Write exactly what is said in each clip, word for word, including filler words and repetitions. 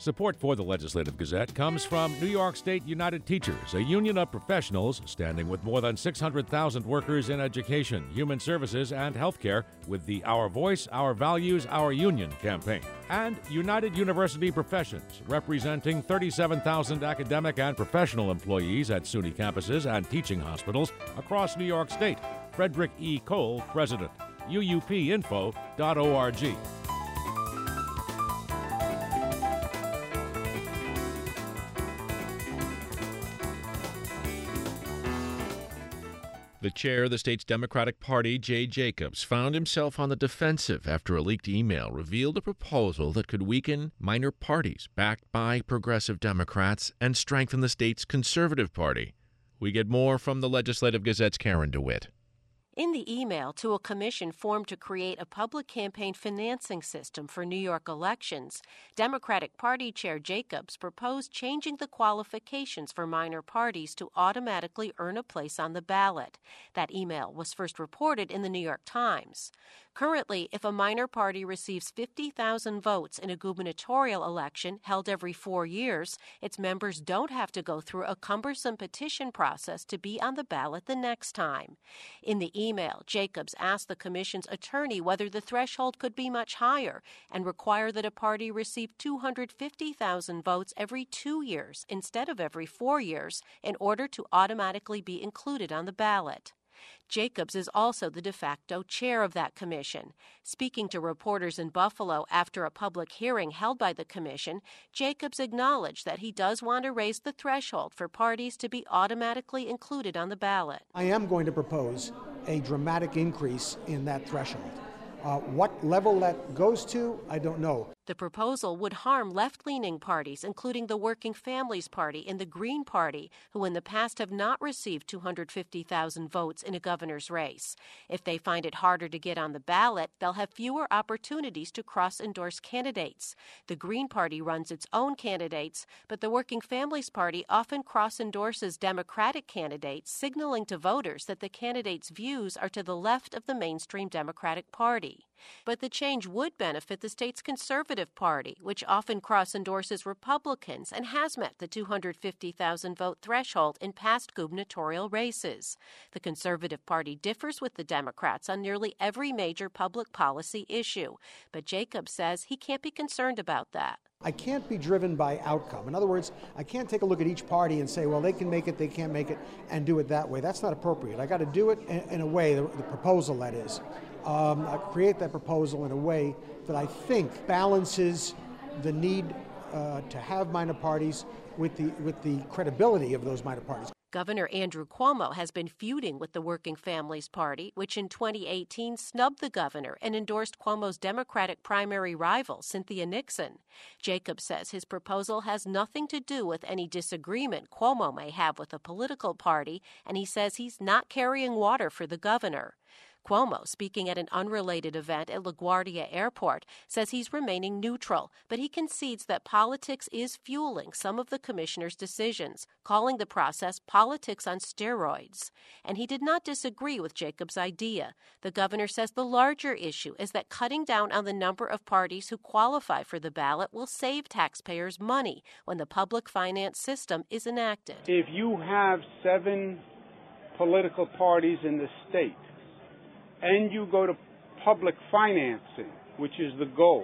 Support for the Legislative Gazette comes from New York State United Teachers, a union of professionals standing with more than six hundred thousand workers in education, human services, and healthcare with the Our Voice, Our Values, Our Union campaign. And United University Professions, representing thirty-seven thousand academic and professional employees at SUNY campuses and teaching hospitals across New York State. Frederick E. Cole, President. U U P info dot org. The chair of the state's Democratic Party, Jay Jacobs, found himself on the defensive after a leaked email revealed a proposal that could weaken minor parties backed by progressive Democrats and strengthen the state's conservative party. We get more from the Legislative Gazette's Karen DeWitt. In the email to a commission formed to create a public campaign financing system for New York elections, Democratic Party Chair Jacobs proposed changing the qualifications for minor parties to automatically earn a place on the ballot. That email was first reported in the New York Times. Currently, if a minor party receives fifty thousand votes in a gubernatorial election held every four years, its members don't have to go through a cumbersome petition process to be on the ballot the next time. In the email, Jacobs asked the commission's attorney whether the threshold could be much higher and require that a party receive two hundred fifty thousand votes every two years instead of every four years in order to automatically be included on the ballot. Jacobs is also the de facto chair of that commission. Speaking to reporters in Buffalo after a public hearing held by the commission, Jacobs acknowledged that he does want to raise the threshold for parties to be automatically included on the ballot. I am going to propose a dramatic increase in that threshold. Uh, what level that goes to, I don't know. The proposal would harm left-leaning parties, including the Working Families Party and the Green Party, who in the past have not received two hundred fifty thousand votes in a governor's race. If they find it harder to get on the ballot, they'll have fewer opportunities to cross-endorse candidates. The Green Party runs its own candidates, but the Working Families Party often cross-endorses Democratic candidates, signaling to voters that the candidates' views are to the left of the mainstream Democratic Party. But the change would benefit the state's Conservative Party, which often cross-endorses Republicans and has met the two hundred fifty thousand vote threshold in past gubernatorial races. The Conservative Party differs with the Democrats on nearly every major public policy issue, but Jacobs says he can't be concerned about that. I can't be driven by outcome. In other words, I can't take a look at each party and say, well, they can make it, they can't make it, and do it that way. That's not appropriate. I got to do it in, in a way, the, the proposal that is. Um, I create that proposal in a way that I think balances the need uh, to have minor parties with the with the credibility of those minor parties. Governor Andrew Cuomo has been feuding with the Working Families Party, which in twenty eighteen snubbed the governor and endorsed Cuomo's Democratic primary rival, Cynthia Nixon. Jacobs says his proposal has nothing to do with any disagreement Cuomo may have with a political party, and he says he's not carrying water for the governor. Cuomo, speaking at an unrelated event at LaGuardia Airport, says he's remaining neutral, but he concedes that politics is fueling some of the commissioner's decisions, calling the process politics on steroids. And he did not disagree with Jacobs' idea. The governor says the larger issue is that cutting down on the number of parties who qualify for the ballot will save taxpayers money when the public finance system is enacted. If you have seven political parties in the state, and you go to public financing, which is the goal,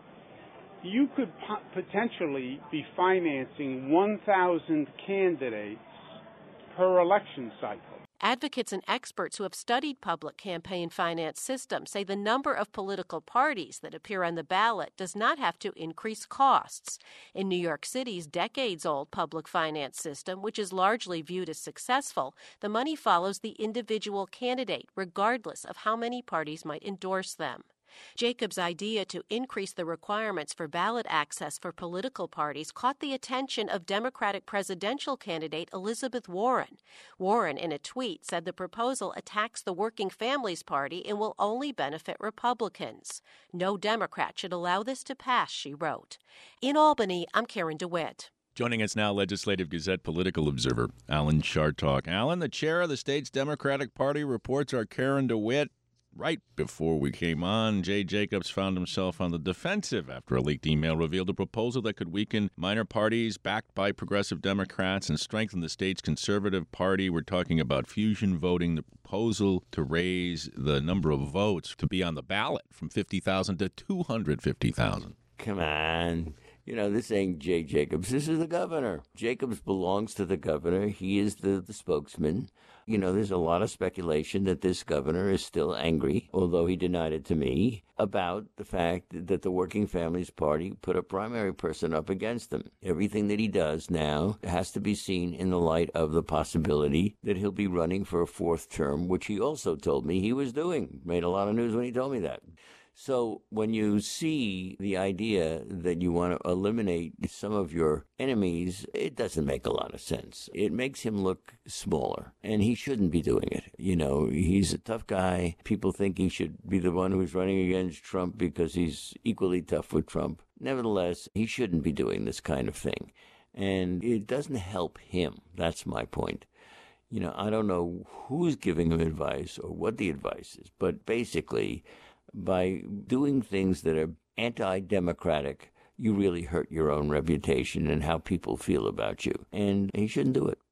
you could po- potentially be financing one thousand candidates per election cycle. Advocates and experts who have studied public campaign finance systems say the number of political parties that appear on the ballot does not have to increase costs. In New York City's decades-old public finance system, which is largely viewed as successful, the money follows the individual candidate, regardless of how many parties might endorse them. Jacobs' idea to increase the requirements for ballot access for political parties caught the attention of Democratic presidential candidate Elizabeth Warren. Warren, in a tweet, said the proposal attacks the Working Families Party and will only benefit Republicans. No Democrat should allow this to pass, she wrote. In Albany, I'm Karen DeWitt. Joining us now, Legislative Gazette political observer Alan Chartock. Alan, the chair of the state's Democratic Party, reports are Karen DeWitt. Right before we came on, Jay Jacobs found himself on the defensive after a leaked email revealed a proposal that could weaken minor parties backed by progressive Democrats and strengthen the state's conservative party. We're talking about fusion voting, the proposal to raise the number of votes to be on the ballot from fifty thousand to two hundred fifty thousand. Come on. You know, this ain't Jay Jacobs. This is the governor. Jacobs belongs to the governor. He is the, the spokesman. You know, there's a lot of speculation that this governor is still angry, although he denied it to me, about the fact that the Working Families Party put a primary person up against him. Everything that he does now has to be seen in the light of the possibility that he'll be running for a fourth term, which he also told me he was doing. Made a lot of news when he told me that. So when you see the idea that you want to eliminate some of your enemies, it doesn't make a lot of sense. It makes him look smaller, and he shouldn't be doing it. You know, he's a tough guy. People think he should be the one who's running against Trump because he's equally tough with Trump. Nevertheless, he shouldn't be doing this kind of thing, and it doesn't help him. That's my point. You know, I don't know who's giving him advice or what the advice is, but basically, by doing things that are anti-democratic, you really hurt your own reputation and how people feel about you. And he shouldn't do it.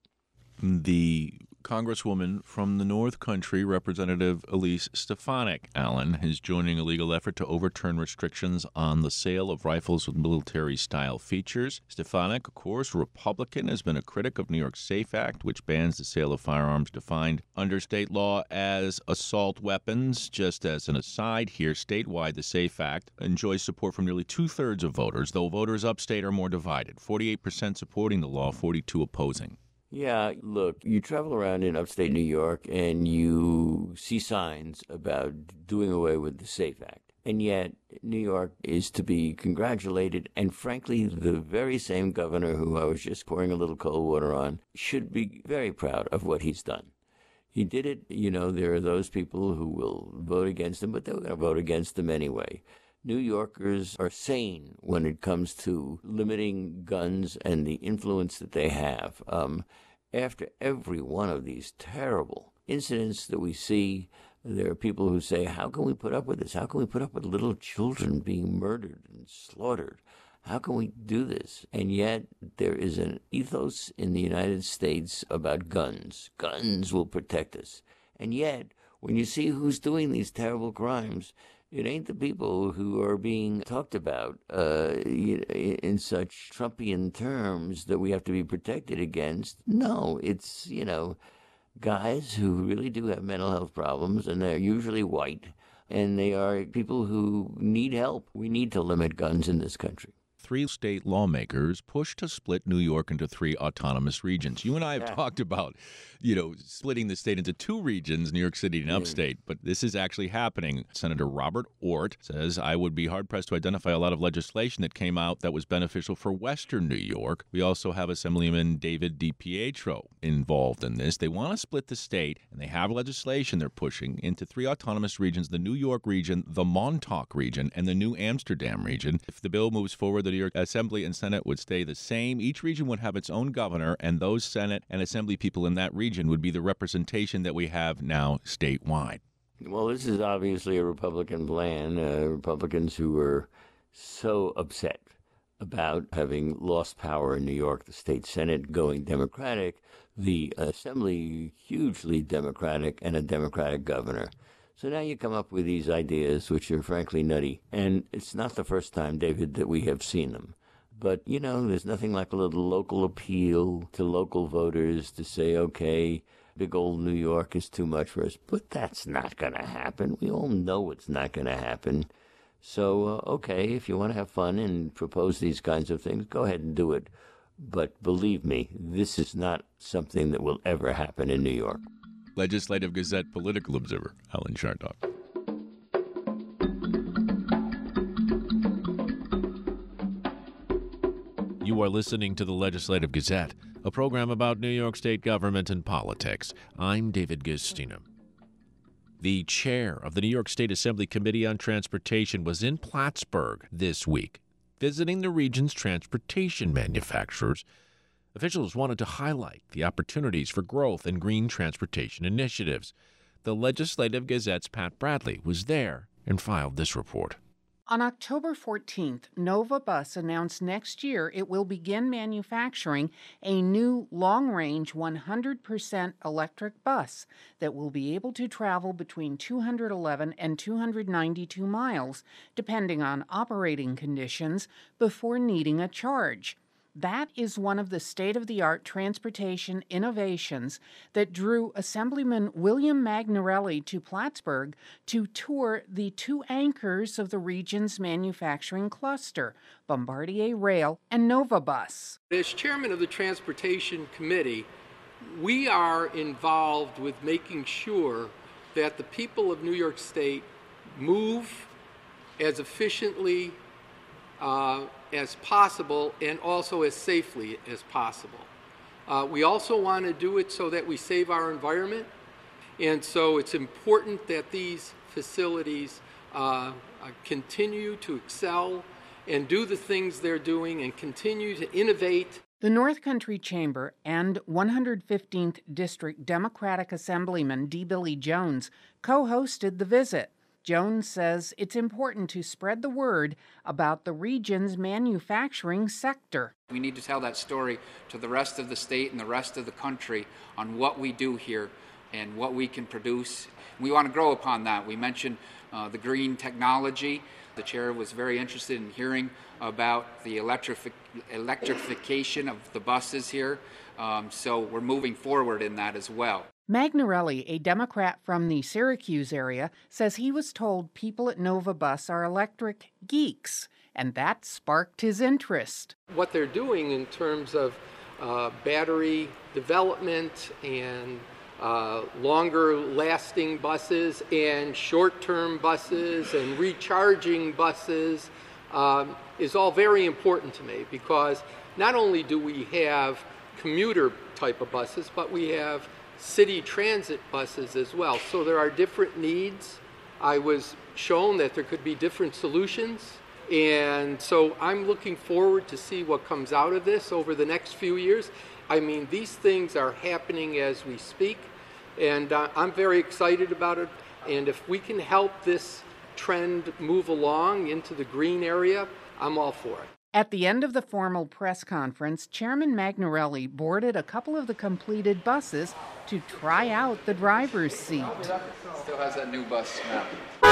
The Congresswoman from the North Country, Representative Elise Stefanik, Alan, is joining a legal effort to overturn restrictions on the sale of rifles with military-style features. Stefanik, of course, a Republican, has been a critic of New York's SAFE Act, which bans the sale of firearms defined under state law as assault weapons. Just as an aside here, statewide, the SAFE Act enjoys support from nearly two-thirds of voters, though voters upstate are more divided, forty-eight percent supporting the law, forty-two opposing. Yeah, look, you travel around in upstate New York and you see signs about doing away with the SAFE Act. And yet, New York is to be congratulated. And frankly, the very same governor who I was just pouring a little cold water on should be very proud of what he's done. He did it. You know, there are those people who will vote against him, but they're going to vote against him anyway. New Yorkers are sane when it comes to limiting guns and the influence that they have. Um, after every one of these terrible incidents that we see, there are people who say, how can we put up with this? How can we put up with little children being murdered and slaughtered? How can we do this? And yet there is an ethos in the United States about guns. Guns will protect us. And yet, when you see who's doing these terrible crimes, it ain't the people who are being talked about uh, in such Trumpian terms that we have to be protected against. No, it's, you know, guys who really do have mental health problems, and they're usually white, and they are people who need help. We need to limit guns in this country. Three state lawmakers pushed to split New York into three autonomous regions. You and I have yeah. talked about, you know, splitting the state into two regions, New York City and upstate, but this is actually happening. Senator Robert Ortt says, I would be hard-pressed to identify a lot of legislation that came out that was beneficial for Western New York. We also have Assemblyman David DiPietro involved in this. They want to split the state, and they have legislation they're pushing into three autonomous regions, the New York region, the Montauk region, and the New Amsterdam region. If the bill moves forward, the New York Assembly and Senate would stay the same. Each region would have its own governor, and those Senate and Assembly people in that region would be the representation that we have now statewide. Well, this is obviously a Republican plan. Uh, Republicans who were so upset about having lost power in New York, the state Senate going Democratic, the Assembly hugely Democratic, and a Democratic governor. So now you come up with these ideas, which are frankly nutty. And it's not the first time, David, that we have seen them. But, you know, there's nothing like a little local appeal to local voters to say, okay, big old New York is too much for us. But that's not going to happen. We all know it's not going to happen. So, uh, okay, if you want to have fun and propose these kinds of things, go ahead and do it. But believe me, this is not something that will ever happen in New York. Legislative Gazette political observer, Alan Chartock. You are listening to the Legislative Gazette, a program about New York State government and politics. I'm David Gustina. The chair of the New York State Assembly Committee on Transportation was in Plattsburgh this week, visiting the region's transportation manufacturers. Officials wanted to highlight the opportunities for growth in green transportation initiatives. The Legislative Gazette's Pat Bradley was there and filed this report. On October fourteenth, Nova Bus announced next year it will begin manufacturing a new long-range one hundred percent electric bus that will be able to travel between two hundred eleven and two hundred ninety-two miles, depending on operating conditions, before needing a charge. That is one of the state-of-the-art transportation innovations that drew Assemblyman William Magnarelli to Plattsburgh to tour the two anchors of the region's manufacturing cluster, Bombardier Rail and Nova Bus. As chairman of the Transportation Committee, we are involved with making sure that the people of New York State move as efficiently uh, as possible and also as safely as possible. Uh, we also want to do it so that we save our environment, and so it's important that these facilities uh, continue to excel and do the things they're doing and continue to innovate. The North Country Chamber and one hundred fifteenth District Democratic Assemblyman D. Billy Jones co-hosted the visit. Jones says it's important to spread the word about the region's manufacturing sector. We need to tell that story to the rest of the state and the rest of the country on what we do here and what we can produce. We want to grow upon that. We mentioned uh, the green technology. The chair was very interested in hearing about the electrific- electrification of the buses here. Um, so we're moving forward in that as well. Magnarelli, a Democrat from the Syracuse area, says he was told people at Nova Bus are electric geeks, and that sparked his interest. What they're doing in terms of uh, battery development and uh, longer lasting buses and short-term buses and recharging buses um, is all very important to me, because not only do we have commuter type of buses, but we have city transit buses as well. So there are different needs. I was shown that there could be different solutions, and so I'm looking forward to see what comes out of this over the next few years. I mean, these things are happening as we speak, and uh, I'm very excited about it. And if we can help this trend move along into the green area, I'm all for it. At the end of the formal press conference, Chairman Magnarelli boarded a couple of the completed buses to try out the driver's seat. Still has that new bus smell.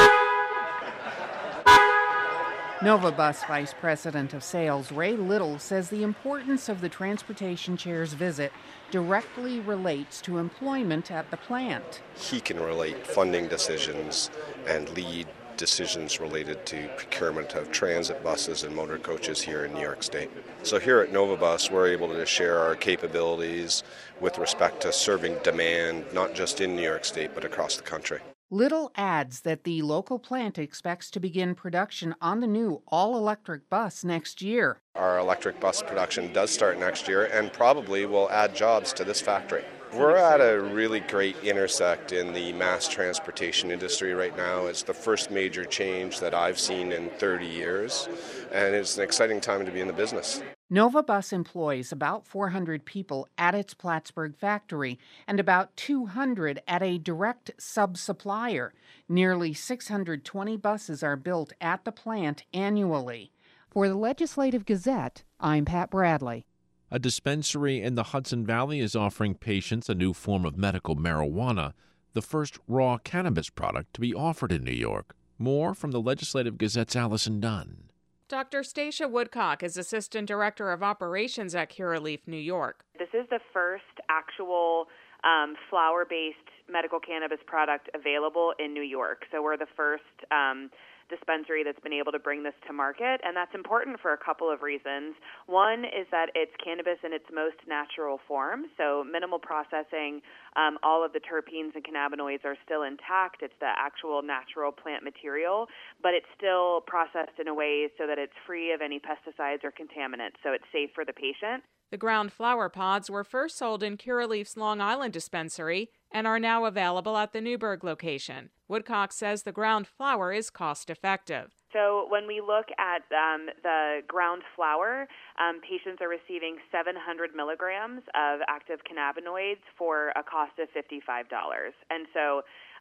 Nova Bus Vice President of Sales Ray Little says the importance of the Transportation Chair's visit directly relates to employment at the plant. He can relate funding decisions and lead decisions related to procurement of transit buses and motor coaches here in New York State. So here at Nova Bus, we're able to share our capabilities with respect to serving demand, not just in New York State, but across the country. Little adds that the local plant expects to begin production on the new all-electric bus next year. Our electric bus production does start next year and probably will add jobs to this factory. We're at a really great intersect in the mass transportation industry right now. It's the first major change that I've seen in thirty years, and it's an exciting time to be in the business. Nova Bus employs about four hundred people at its Plattsburgh factory and about two hundred at a direct sub-supplier. Nearly six hundred twenty buses are built at the plant annually. For the Legislative Gazette, I'm Pat Bradley. A dispensary in the Hudson Valley is offering patients a new form of medical marijuana, the first raw cannabis product to be offered in New York. More from the Legislative Gazette's Allison Dunn. Doctor Stacia Woodcock is Assistant Director of Operations at Curaleaf, New York. This is the first actual um, flower-based medical cannabis product available in New York. So we're the first um, dispensary that's been able to bring this to market, and that's important for a couple of reasons. One is that it's cannabis in its most natural form, so minimal processing. Um, all of the terpenes and cannabinoids are still intact. It's the actual natural plant material, but it's still processed in a way so that it's free of any pesticides or contaminants, so it's safe for the patient. The ground flower pods were first sold in Curaleaf's Long Island dispensary and are now available at the Newburgh location. Woodcock says the ground flower is cost-effective. So when we look at um, the ground flower, um, patients are receiving seven hundred milligrams of active cannabinoids for a cost of fifty-five dollars. And so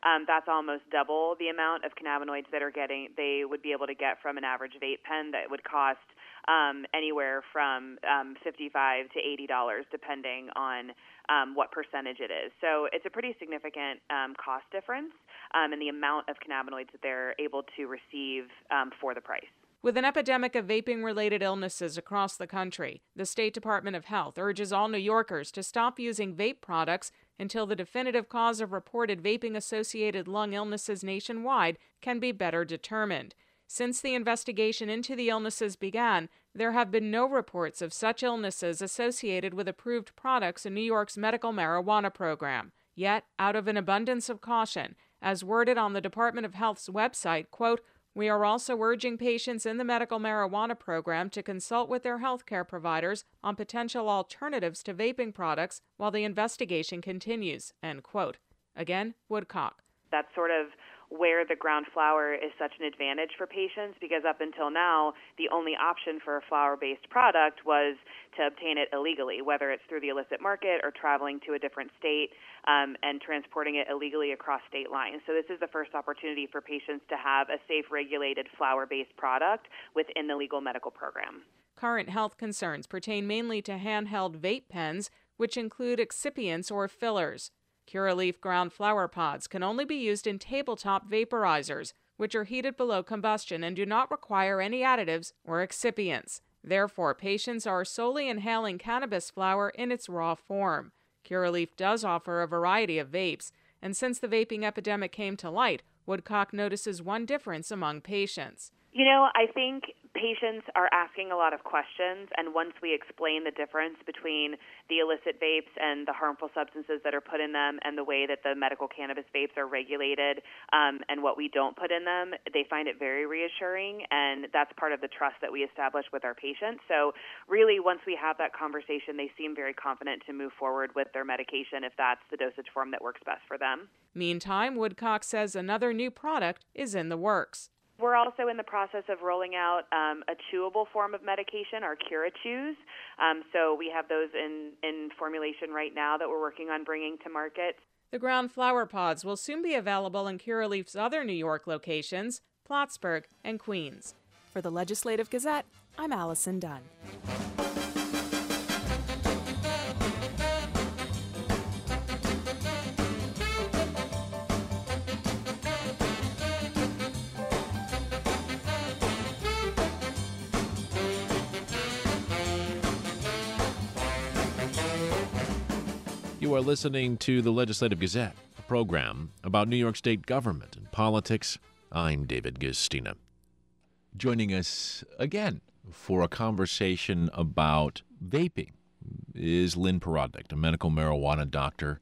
um, that's almost double the amount of cannabinoids that are getting they would be able to get from an average vape pen that would cost um, anywhere from um, fifty-five to eighty dollars, depending on um, what percentage it is. So it's a pretty significant um, cost difference um, in the amount of cannabinoids that they're able to receive um, for the price. With an epidemic of vaping-related illnesses across the country, the State Department of Health urges all New Yorkers to stop using vape products until the definitive cause of reported vaping-associated lung illnesses nationwide can be better determined. Since the investigation into the illnesses began, there have been no reports of such illnesses associated with approved products in New York's medical marijuana program. Yet, out of an abundance of caution, as worded on the Department of Health's website, quote, "We are also urging patients in the medical marijuana program to consult with their healthcare providers on potential alternatives to vaping products while the investigation continues," end quote. Again, Woodcock. That's sort of where the ground flower is such an advantage for patients, because up until now, the only option for a flower-based product was to obtain it illegally, whether it's through the illicit market or traveling to a different state um, and transporting it illegally across state lines. So this is the first opportunity for patients to have a safe, regulated flower-based product within the legal medical program. Current health concerns pertain mainly to handheld vape pens, which include excipients or fillers. Curaleaf ground flower pods can only be used in tabletop vaporizers, which are heated below combustion and do not require any additives or excipients. Therefore, patients are solely inhaling cannabis flower in its raw form. Curaleaf does offer a variety of vapes, and since the vaping epidemic came to light, Woodcock notices one difference among patients. You know, I think patients are asking a lot of questions, and once we explain the difference between the illicit vapes and the harmful substances that are put in them and the way that the medical cannabis vapes are regulated um, and what we don't put in them, they find it very reassuring, and that's part of the trust that we establish with our patients. So really, once we have that conversation, they seem very confident to move forward with their medication if that's the dosage form that works best for them. Meantime, Woodcock says another new product is in the works. We're also in the process of rolling out um, a chewable form of medication, our CuraChews. Um, so we have those in, in formulation right now that we're working on bringing to market. The ground flower pods will soon be available in Curaleaf's other New York locations, Plattsburgh and Queens. For the Legislative Gazette, I'm Allison Dunn. You are listening to the Legislative Gazette, a program about New York State government and politics. I'm David Guistina. Joining us again for a conversation about vaping is Lynn Porodnik, a medical marijuana doctor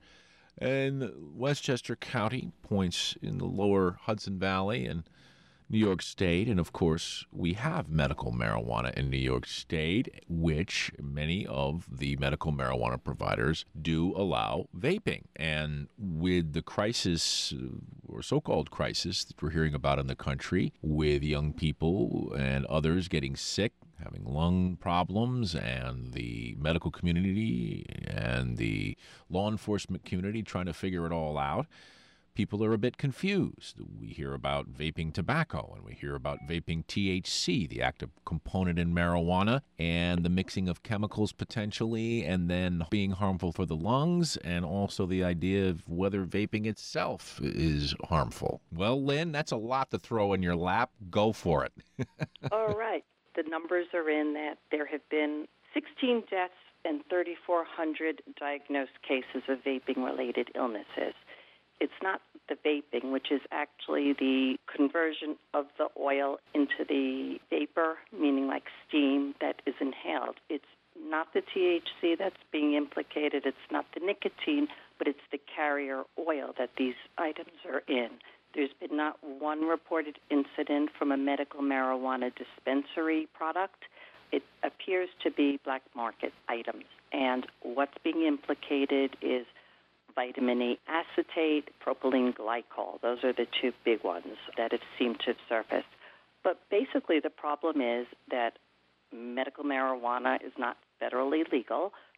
in Westchester County, points in the lower Hudson Valley and New York State. And of course, we have medical marijuana in New York State, which many of the medical marijuana providers do allow vaping. And with the crisis, or so-called crisis, that we're hearing about in the country, with young people and others getting sick, having lung problems, and the medical community and the law enforcement community trying to figure it all out, people are a bit confused. We hear about vaping tobacco, and we hear about vaping T H C, the active component in marijuana, and the mixing of chemicals potentially, and then being harmful for the lungs, and also the idea of whether vaping itself is harmful. Well, Lynn, that's a lot to throw in your lap. Go for it. All right. The numbers are in that there have been sixteen deaths and thirty-four hundred diagnosed cases of vaping-related illnesses. It's not the vaping, which is actually the conversion of the oil into the vapor, meaning like steam, that is inhaled. It's not the T H C that's being implicated. It's not the nicotine, but it's the carrier oil that these items are in. There's been not one reported incident from a medical marijuana dispensary product. It appears to be black market items. And what's being implicated is vitamin A acetate, propylene glycol. Those are the two big ones that have seemed to have surfaced. But basically the problem is that medical marijuana is not federally legal,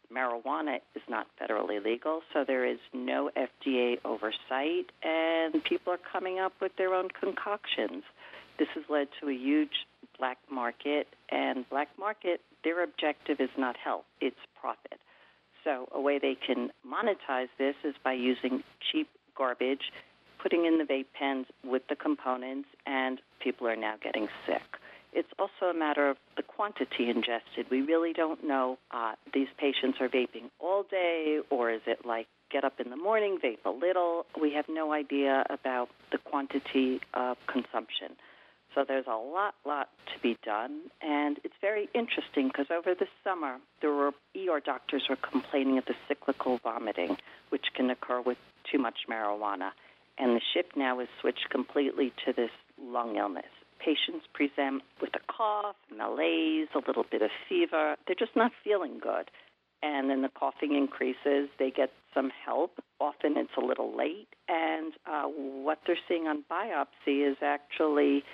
marijuana is not federally legal, so there is no F D A oversight, and people are coming up with their own concoctions. This has led to a huge black market, and black market, their objective is not health, it's profit. So a way they can monetize this is by using cheap garbage, putting in the vape pens with the components, and people are now getting sick. It's also a matter of the quantity ingested. We really don't know uh, these patients are vaping all day, or is it like get up in the morning, vape a little. We have no idea about the quantity of consumption. So there's a lot, lot to be done, and it's very interesting because over the summer, there were E R doctors were complaining of the cyclical vomiting, which can occur with too much marijuana, and the shift now is switched completely to this lung illness. Patients present with a cough, malaise, a little bit of fever. They're just not feeling good, and then the coughing increases. They get some help. Often it's a little late, and uh, what they're seeing on biopsy is actually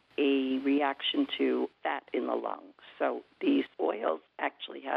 a reaction to fat in the lungs. So these oils actually have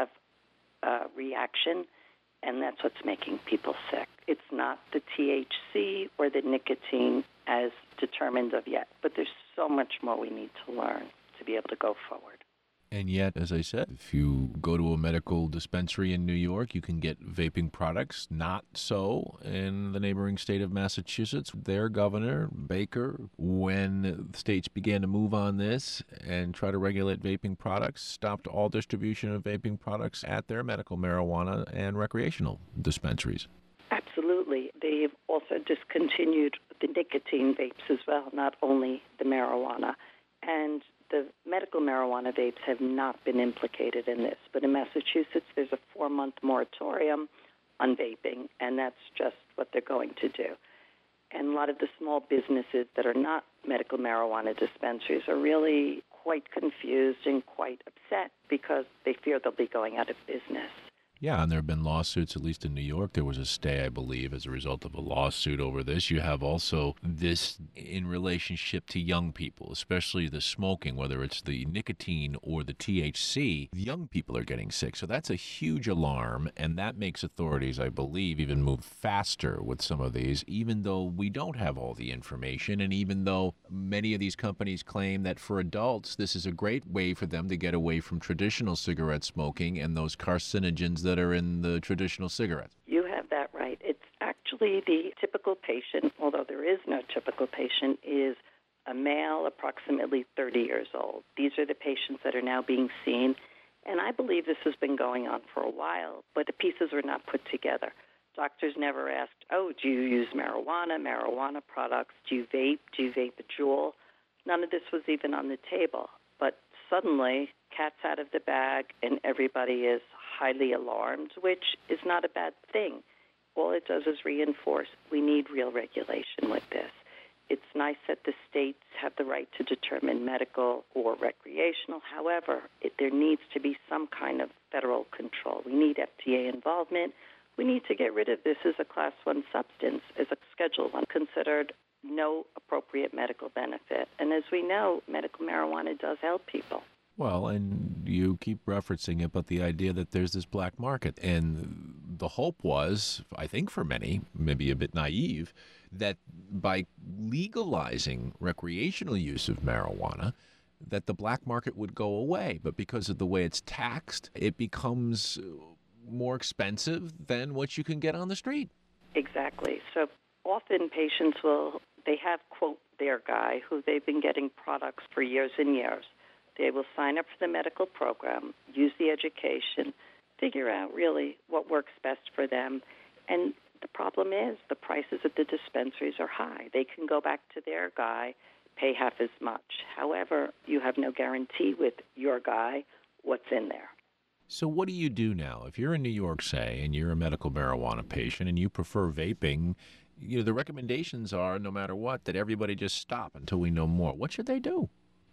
a reaction, and that's what's making people sick. It's not the T H C or the nicotine as determined of yet, but there's so much more we need to learn to be able to go forward. And yet, as I said, if you go to a medical dispensary in New York, you can get vaping products. Not so in the neighboring state of Massachusetts. Their governor, Baker, when states began to move on this and try to regulate vaping products, stopped all distribution of vaping products at their medical marijuana and recreational dispensaries. Absolutely. They've also discontinued the nicotine vapes as well, not only the marijuana. And the medical marijuana vapes have not been implicated in this. But in Massachusetts, there's a four-month moratorium on vaping, and that's just what they're going to do. And a lot of the small businesses that are not medical marijuana dispensaries are really quite confused and quite upset because they fear they'll be going out of business. Yeah, and there have been lawsuits, at least in New York. There was a stay, I believe, as a result of a lawsuit over this. You have also this in relationship to young people, especially the smoking, whether it's the nicotine or the T H C. Young people are getting sick. So that's a huge alarm, and that makes authorities, I believe, even move faster with some of these, even though we don't have all the information, and even though many of these companies claim that for adults, this is a great way for them to get away from traditional cigarette smoking and those carcinogens that are in the traditional cigarettes. You have that right. It's actually the typical patient, although there is no typical patient, is a male approximately thirty years old. These are the patients that are now being seen, and I believe this has been going on for a while, but the pieces were not put together. Doctors never asked, oh, do you use marijuana, marijuana products? Do you vape? Do you vape a Juul? None of this was even on the table. But suddenly, cat's out of the bag, and everybody is highly alarmed, which is not a bad thing. All it does is reinforce we need real regulation with this. It's nice that the states have the right to determine medical or recreational. However, it, there needs to be some kind of federal control. We need F D A involvement. We need to get rid of this as a class one substance, as a Schedule one, considered no appropriate medical benefit. And as we know, medical marijuana does help people. Well, and you keep referencing it, but the idea that there's this black market, and the hope was, I think for many, maybe a bit naive, that by legalizing recreational use of marijuana, that the black market would go away. But because of the way it's taxed, it becomes more expensive than what you can get on the street. Exactly. So often patients will, they have, quote, their guy who they've been getting products for years and years. They will sign up for the medical program, use the education, figure out really what works best for them. And the problem is the prices at the dispensaries are high. They can go back to their guy, pay half as much. However, you have no guarantee with your guy what's in there. So what do you do now? If you're in New York, say, and you're a medical marijuana patient and you prefer vaping, you know, the recommendations are, no matter what, that everybody just stop until we know more. What should they do?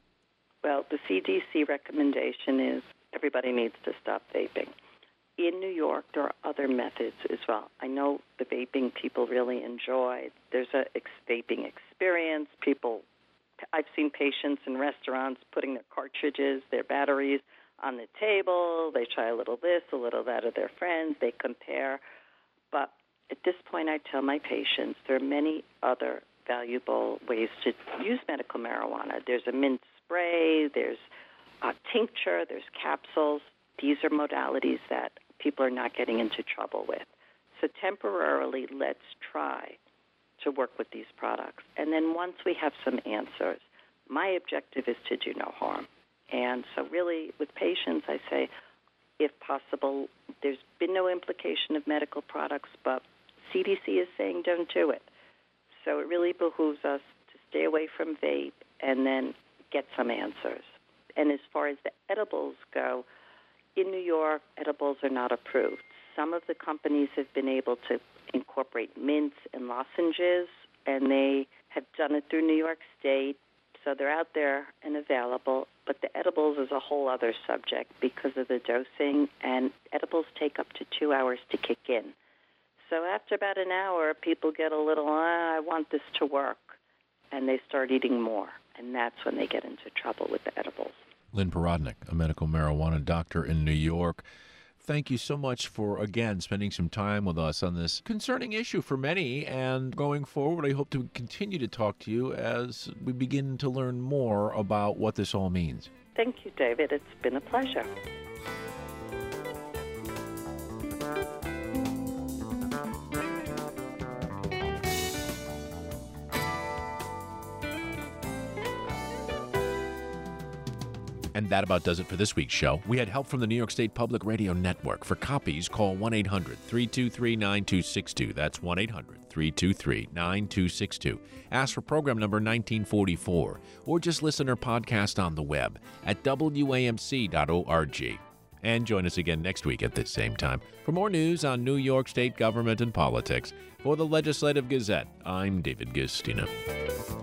Well, the C D C recommendation is everybody needs to stop vaping. In New York, there are other methods as well. I know the vaping people really enjoy. There's a ex- vaping experience. People, I've seen patients in restaurants putting their cartridges, their batteries on the table. They try a little this, a little that of their friends. They compare. But at this point, I tell my patients there are many other valuable ways to use medical marijuana. There's a mint spray, there's a tincture, there's capsules. These are modalities that people are not getting into trouble with. So temporarily, let's try to work with these products. And then once we have some answers, my objective is to do no harm. And so really with patients, I say, if possible, there's been no implication of medical products, but C D C is saying don't do it. So it really behooves us to stay away from vape and then get some answers. And as far as the edibles go, in New York, edibles are not approved. Some of the companies have been able to incorporate mints and lozenges, and they have done it through New York State, so they're out there and available. But the edibles is a whole other subject because of the dosing, and edibles take up to two hours to kick in. So after about an hour, people get a little, ah, I want this to work, and they start eating more, and that's when they get into trouble with the edibles. Lynn Porodnik, a medical marijuana doctor in New York. Thank you so much for, again, spending some time with us on this concerning issue for many. And going forward, I hope to continue to talk to you as we begin to learn more about what this all means. Thank you, David. It's been a pleasure. And that about does it for this week's show. We had help from the New York State Public Radio Network. For copies, call one eight hundred three two three nine two six two. That's one eight hundred three two three nine two six two. Ask for program number nineteen forty-four, or just listen or podcast on the web at W A M C dot org. And join us again next week at this same time for more news on New York State government and politics. For the Legislative Gazette, I'm David Guistina.